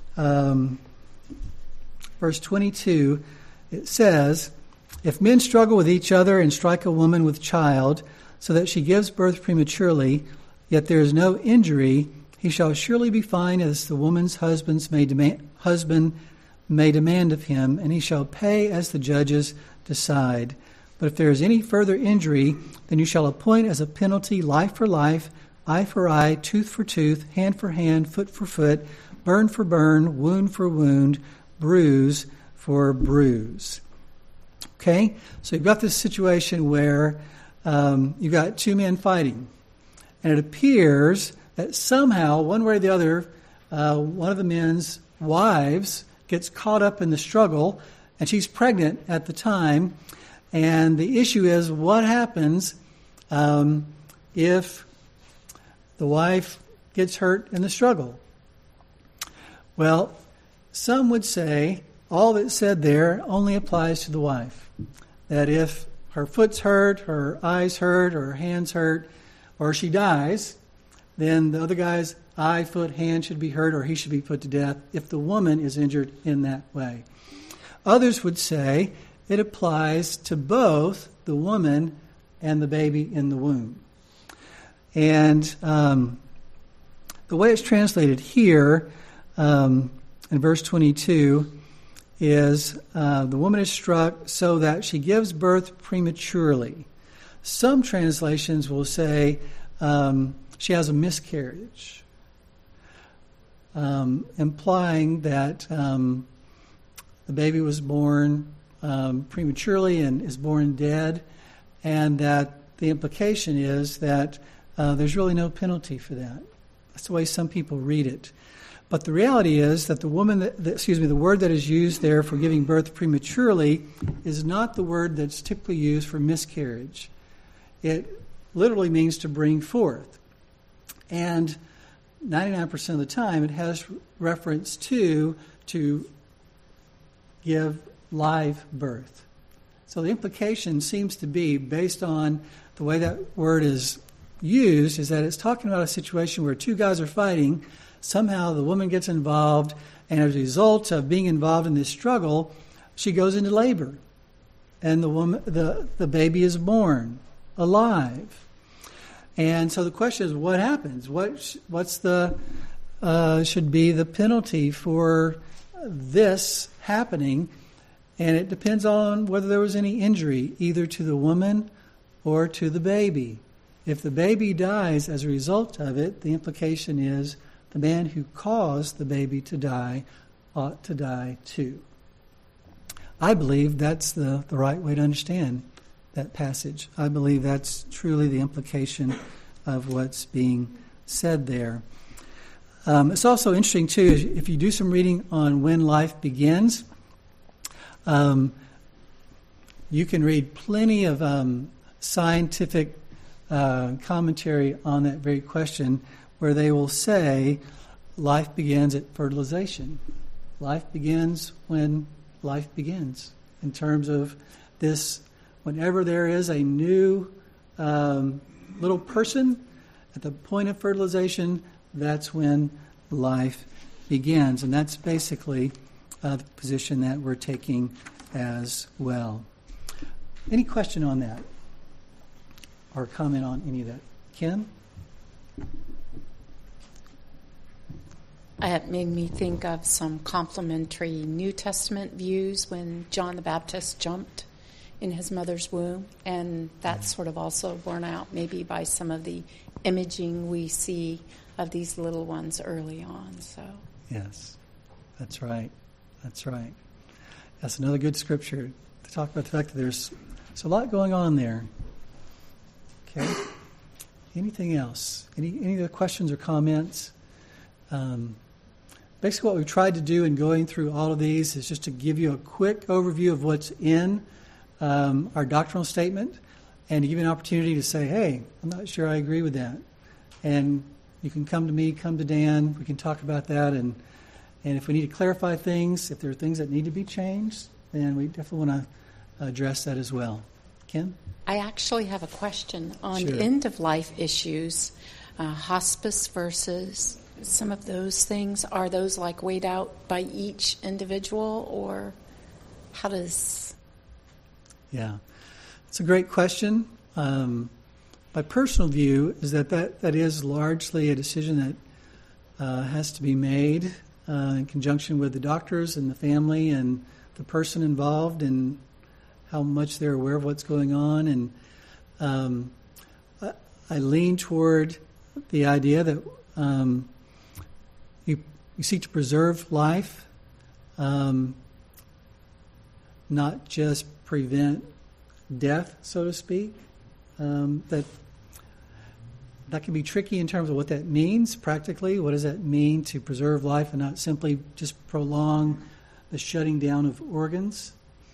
verse 22, it says, "If men struggle with each other and strike a woman with child, so that she gives birth prematurely, yet there is no injury, he shall surely be fined as the woman's husband may demand of him, and he shall pay as the judges decide. But if there is any further injury, then you shall appoint as a penalty life for life, eye for eye, tooth for tooth, hand for hand, foot for foot, burn for burn, wound for wound, bruise for bruise." Okay? So you've got this situation where you've got two men fighting. And it appears that somehow, one way or the other, one of the men's wives gets caught up in the struggle, and she's pregnant at the time. And the issue is, what happens if the wife gets hurt in the struggle? Well, some would say all that's said there only applies to the wife. That if her foot's hurt, her eye's hurt, or her hand's hurt, or she dies, then the other guy's eye, foot, hand should be hurt, or he should be put to death if the woman is injured in that way. Others would say it applies to both the woman and the baby in the womb. And the way it's translated here in verse 22 is the woman is struck so that she gives birth prematurely. Some translations will say she has a miscarriage, implying that the baby was born prematurely and is born dead, and that the implication is that there's really no penalty for that. That's the way some people read it. But the reality is that the word that is used there for giving birth prematurely is not the word that's typically used for miscarriage. It literally means to bring forth. And 99% of the time it has reference to give live birth. So the implication seems to be, based on the way that word is used, is that it's talking about a situation where two guys are fighting. Somehow the woman gets involved, and as a result of being involved in this struggle, she goes into labor, and the baby is born alive. And so the question is, what happens? What's the should be the penalty for this happening? And it depends on whether there was any injury, either to the woman or to the baby. If the baby dies as a result of it, the implication is the man who caused the baby to die ought to die too. I believe that's the right way to understand that passage. I believe that's truly the implication of what's being said there. It's also interesting, too, if you do some reading on when life begins, you can read plenty of scientific commentary on that very question, where they will say life begins at fertilization. Life begins when life begins. In terms of this, whenever there is a new little person at the point of fertilization, that's when life begins. And that's basically the position that we're taking as well. Any question on that? Or comment on any of that? Kim? It made me think of some complementary New Testament views when John the Baptist jumped in his mother's womb, and that's sort of also borne out maybe by some of the imaging we see of these little ones early on. So yes, that's right. That's right. That's another good scripture to talk about the fact that there's a lot going on there. Okay. Anything else? Any other questions or comments? Basically, what we've tried to do in going through all of these is just to give you a quick overview of what's in our doctrinal statement, and to give you an opportunity to say, hey, I'm not sure I agree with that. And you can come to me, come to Dan, we can talk about that, and if we need to clarify things, if there are things that need to be changed, then we definitely want to address that as well. Kim? I actually have a question on Sure. end-of-life issues, hospice versus some of those things. Are those like weighed out by each individual, or how does... Yeah, it's a great question. My personal view is that is largely a decision that has to be made in conjunction with the doctors and the family and the person involved and how much they're aware of what's going on. And I lean toward the idea that you seek to preserve life, not just prevent death, so to speak. That can be tricky in terms of what that means practically. What does that mean to preserve life and not simply just prolong the shutting down of organs?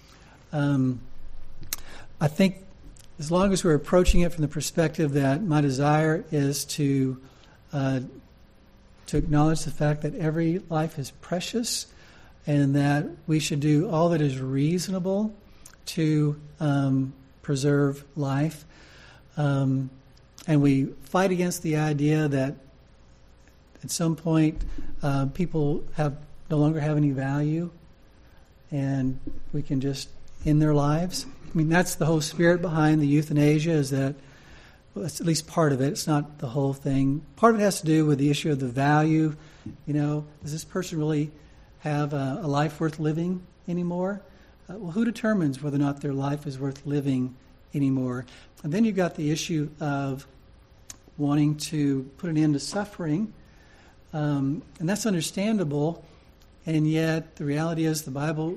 I think as long as we're approaching it from the perspective that my desire is to acknowledge the fact that every life is precious and that we should do all that is reasonable to preserve life. And we fight against the idea that at some point people no longer have any value and we can just end their lives. I mean, that's the whole spirit behind the euthanasia, is that, well, that's at least part of it. It's not the whole thing. Part of it has to do with the issue of the value. You know, does this person really have a life worth living anymore? Well, who determines whether or not their life is worth living anymore? And then you've got the issue of wanting to put an end to suffering, and that's understandable, and yet the reality is the Bible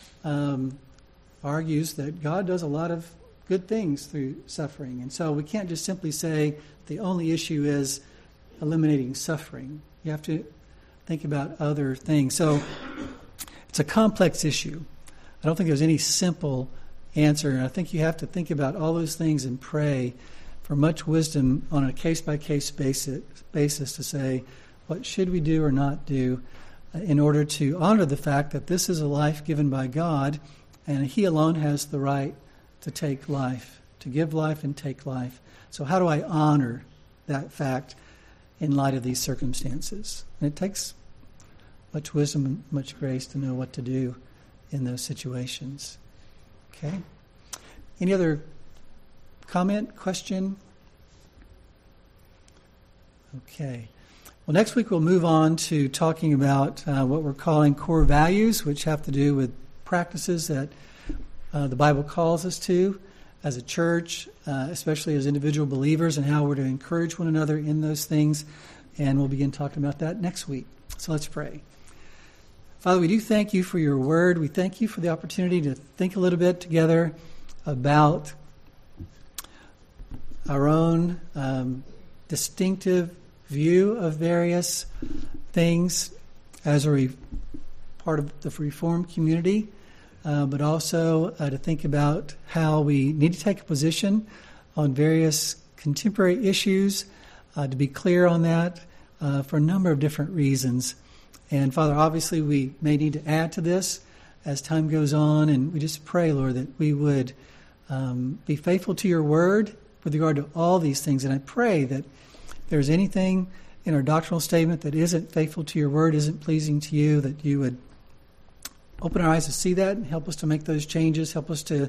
argues that God does a lot of good things through suffering, and so we can't just simply say the only issue is eliminating suffering. You have to think about other things. So it's a complex issue. I don't think there's any simple answer, and I think you have to think about all those things and pray for much wisdom on a case-by-case basis to say, what should we do or not do in order to honor the fact that this is a life given by God, and He alone has the right to take life, to give life and take life. So how do I honor that fact in light of these circumstances? And it takes much wisdom and much grace to know what to do in those situations. Okay? Any other comment, question? Okay. Well, next week we'll move on to talking about what we're calling core values, which have to do with practices that the Bible calls us to as a church, especially as individual believers, and how we're to encourage one another in those things. And we'll begin talking about that next week. So let's pray. Father, we do thank you for your word. We thank you for the opportunity to think a little bit together about our own distinctive view of various things as a part of the Reformed community, but also to think about how we need to take a position on various contemporary issues, to be clear on that for a number of different reasons. And Father, obviously we may need to add to this as time goes on. And we just pray, Lord, that we would be faithful to your word with regard to all these things. And I pray that if there's anything in our doctrinal statement that isn't faithful to your word, isn't pleasing to you, that you would open our eyes to see that and help us to make those changes, help us to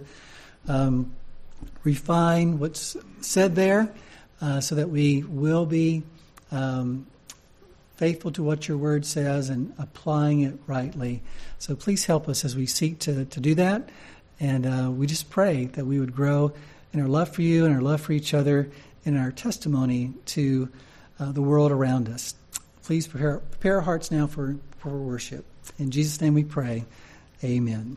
refine what's said there so that we will be faithful to what your word says and applying it rightly. So please help us as we seek to do that. And we just pray that we would grow in our love for you and our love for each other and our testimony to the world around us. Please prepare our hearts now for worship. In Jesus' name we pray. Amen.